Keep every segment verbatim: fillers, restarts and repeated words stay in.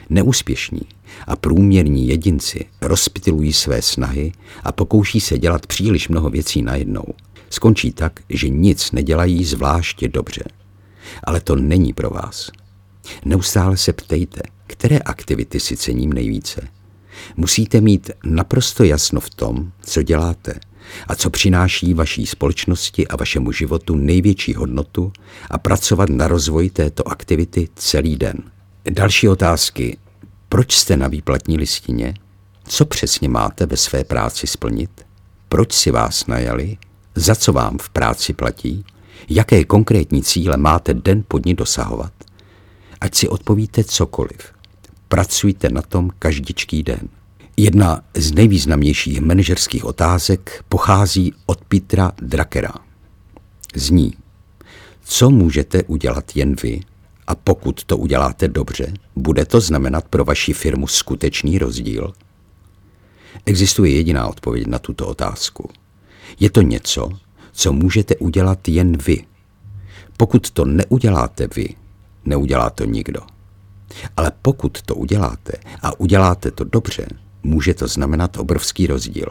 Neúspěšní a průměrní jedinci rozptylují své snahy a pokouší se dělat příliš mnoho věcí najednou. Skončí tak, že nic nedělají zvláště dobře. Ale to není pro vás. Neustále se ptejte, které aktivity si cením nejvíce. Musíte mít naprosto jasno v tom, co děláte a co přináší vaší společnosti a vašemu životu největší hodnotu a pracovat na rozvoji této aktivity celý den. Další otázky. Proč jste na výplatní listině? Co přesně máte ve své práci splnit? Proč si vás najali? Za co vám v práci platí? Jaké konkrétní cíle máte den po dni dosahovat? Ať si odpovíte cokoliv. Pracujte na tom každičký den. Jedna z nejvýznamnějších manažerských otázek pochází od Petera Druckera. Zní, co můžete udělat jen vy, a pokud to uděláte dobře, bude to znamenat pro vaši firmu skutečný rozdíl? Existuje jediná odpověď na tuto otázku. Je to něco, co můžete udělat jen vy. Pokud to neuděláte vy, neudělá to nikdo. Ale pokud to uděláte a uděláte to dobře, může to znamenat obrovský rozdíl.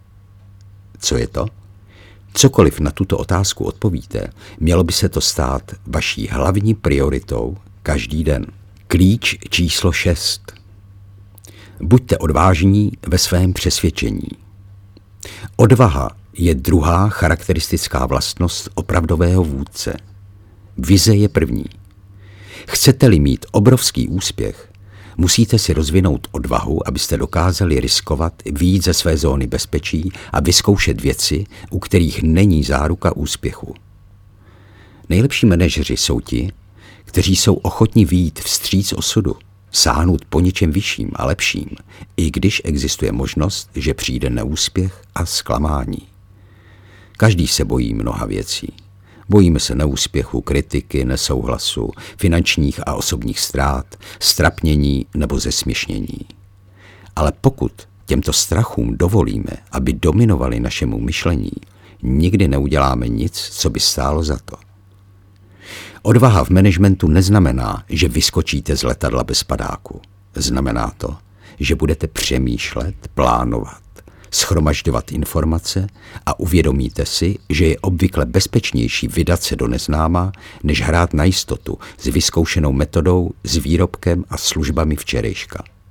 Co je to? Cokoliv na tuto otázku odpovíte, mělo by se to stát vaší hlavní prioritou každý den. Klíč číslo šest. Buďte odvážní ve svém přesvědčení. Odvaha je druhá charakteristická vlastnost opravdového vůdce. Vize je první. Chcete-li mít obrovský úspěch, musíte si rozvinout odvahu, abyste dokázali riskovat, vyjít ze své zóny bezpečí a vyzkoušet věci, u kterých není záruka úspěchu. Nejlepší manažeři jsou ti, kteří jsou ochotní vyjít vstříc osudu, sáhnout po něčem vyšším a lepším, i když existuje možnost, že přijde neúspěch a zklamání. Každý se bojí mnoha věcí. Bojíme se neúspěchu, kritiky, nesouhlasu, finančních a osobních ztrát, ztrapnění nebo zesměšnění. Ale pokud těmto strachům dovolíme, aby dominovali našemu myšlení, nikdy neuděláme nic, co by stálo za to. Odvaha v managementu neznamená, že vyskočíte z letadla bez padáku. Znamená to, že budete přemýšlet, plánovat, shromažďovat informace a uvědomíte si, že je obvykle bezpečnější vydat se do neznáma, než hrát na jistotu s vyzkoušenou metodou, s výrobkem a službami včerejška.